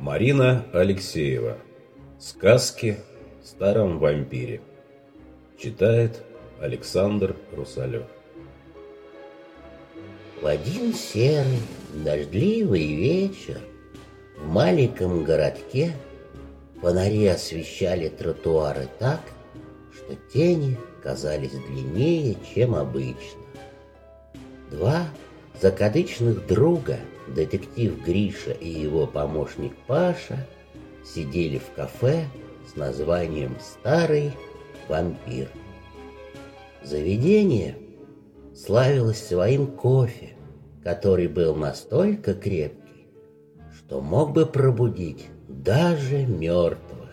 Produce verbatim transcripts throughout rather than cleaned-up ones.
Марина Алексеева. Сказки о старом вампире. Читает Александр Русалев. В один серый, дождливый вечер в маленьком городке фонари освещали тротуары так, что тени казались длиннее, чем обычно. Два закадычных друга, детектив Гриша и его помощник Паша, сидели в кафе с названием «Старый вампир». Заведение славилось своим кофе, который был настолько крепкий, что мог бы пробудить даже мертвых.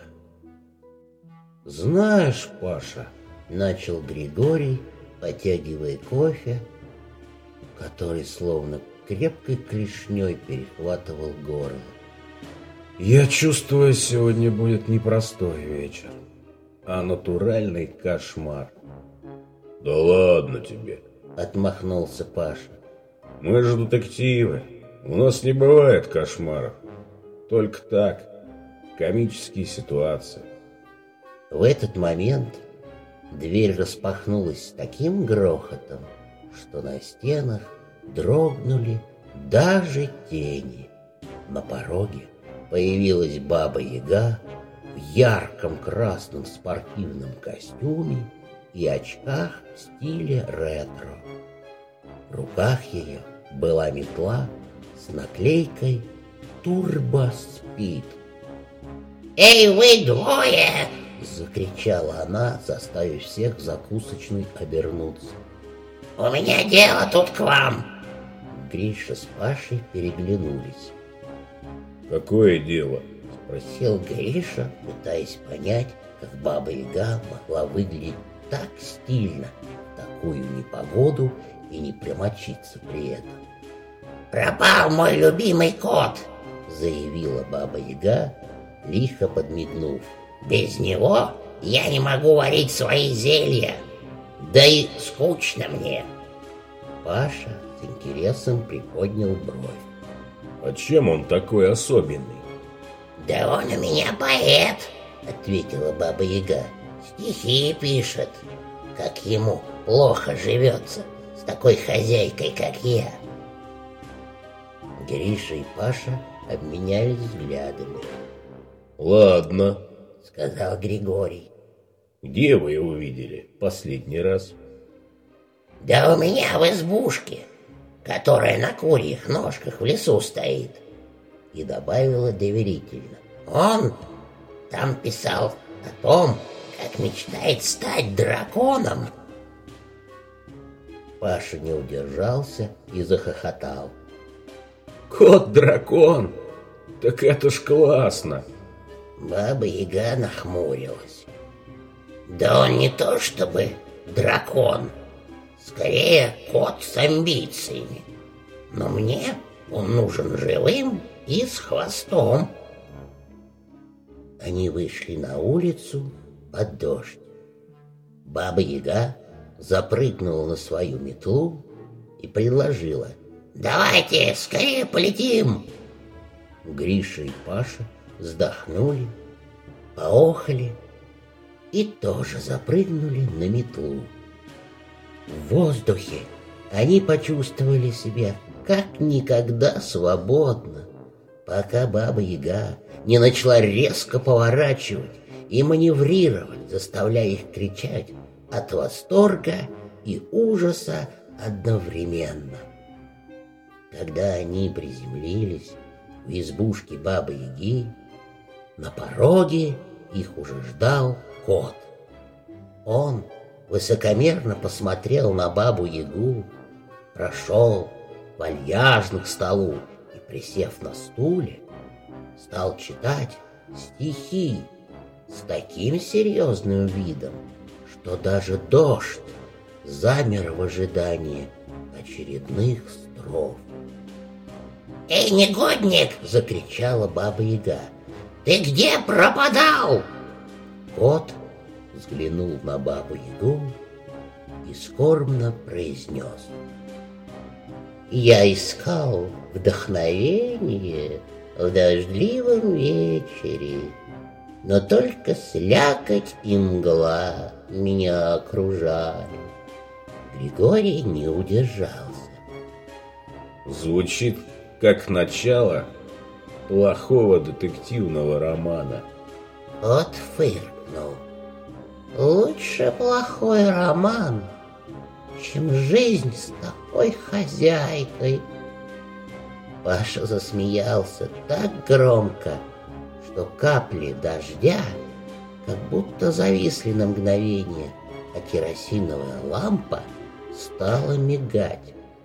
«Знаешь, Паша», — начал Григорий, потягивая кофе, который словно крепкой клешней перехватывал горло. «Я чувствую, сегодня будет не простой вечер, а натуральный кошмар». «Да ладно тебе», — отмахнулся Паша. «Мы же детективы, у нас не бывает кошмаров. Только так, комические ситуации». В этот момент дверь распахнулась с таким грохотом, что на стенах дрогнули даже тени. На пороге появилась Баба-Яга в ярком красном спортивном костюме и очках в стиле ретро. В руках ее была метла с наклейкой «Турбо Спид». «Эй, вы двое!» — закричала она, заставив всех в закусочной обернуться. «У меня дело тут к вам!» Гриша с Пашей переглянулись. «Какое дело?» — спросил Гриша, пытаясь понять, как Баба-Яга могла выглядеть так стильно в такую непогоду и не промочиться при этом. «Пропал мой любимый кот!» — заявила Баба-Яга, лихо подмигнув. «Без него я не могу варить свои зелья, да и скучно мне!» Паша с интересом приподнял бровь. «А чем он такой особенный?» «Да он у меня поэт!» — ответила Баба-Яга. «Стихи пишет, как ему плохо живется с такой хозяйкой, как я». Гриша и Паша обменялись взглядами. «Ладно», — сказал Григорий. «Где вы его видели последний раз?» «Да у меня в избушке, которая на курьих ножках в лесу стоит». И добавила доверительно. «Он там писал о том, как мечтает стать драконом». Паша не удержался и захохотал. «Кот-дракон? Так это ж классно!» Баба-Яга нахмурилась. «Да он не то чтобы дракон, скорее кот с амбициями. Но мне он нужен живым и с хвостом». Они вышли на улицу под дождь. Баба-Яга запрыгнула на свою метлу и предложила: «Давайте скорее полетим!» Гриша и Паша вздохнули, поохали и тоже запрыгнули на метлу. В воздухе они почувствовали себя как никогда свободно, пока Баба-Яга не начала резко поворачивать и маневрировать, заставляя их кричать от восторга и ужаса одновременно. Когда они приземлились в избушке Бабы-Яги, на пороге их уже ждал кот. Он высокомерно посмотрел на Бабу-Ягу, прошел вальяжно к столу и, присев на стуле, стал читать стихи с таким серьезным видом, что даже дождь замер в ожидании очередных строф. «Эй, негодник!» — закричала Баба-Яга. «Ты где пропадал?» Кот взглянул на Бабу-Ягу и скорбно произнес: «Я искал вдохновение в дождливом вечере, но только слякоть и мгла меня окружали. Григорий не удержался. Звучит как начало плохого детективного романа. Кот фыркнул. Лучше плохой роман, чем жизнь с такой хозяйкой. Паша засмеялся так громко, что капли дождя как будто зависли на мгновение, а керосиновая лампа стала мигать.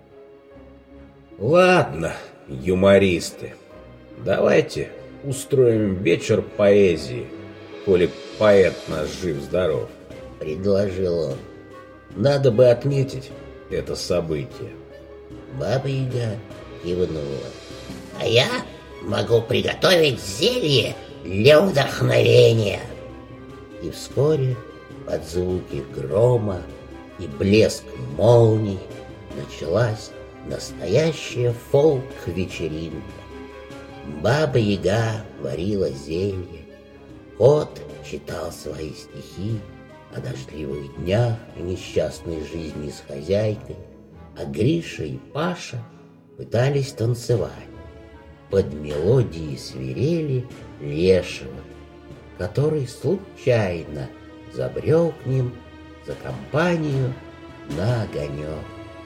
Ладно, юмористы, давайте устроим вечер поэзии, коли поэт наш жив-здоров, — предложил он. Надо бы отметить это событие. Баба-Яга кивнула. А я могу приготовить зелье для вдохновения. И вскоре под звуки грома и блеск молний началась настоящая фолк-вечеринка. Баба-Яга варила зелье, кот читал свои стихи о дождливых днях и несчастной жизни с хозяйкой, а Гриша и Паша пытались танцевать под мелодии свирели Лешего, который случайно забрел к ним за компанию на огонек.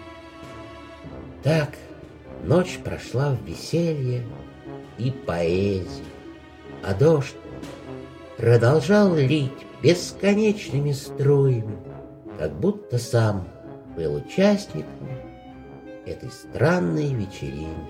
Так ночь прошла в веселье и поэзии, а дождь продолжал лить бесконечными струями, как будто сам был участником этой странной вечеринки.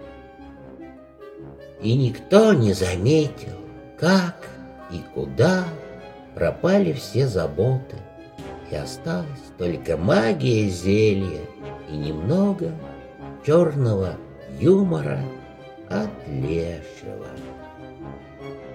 И никто не заметил, как и куда пропали все заботы, и осталась только магия зелья и немного черного юмора от Лешего.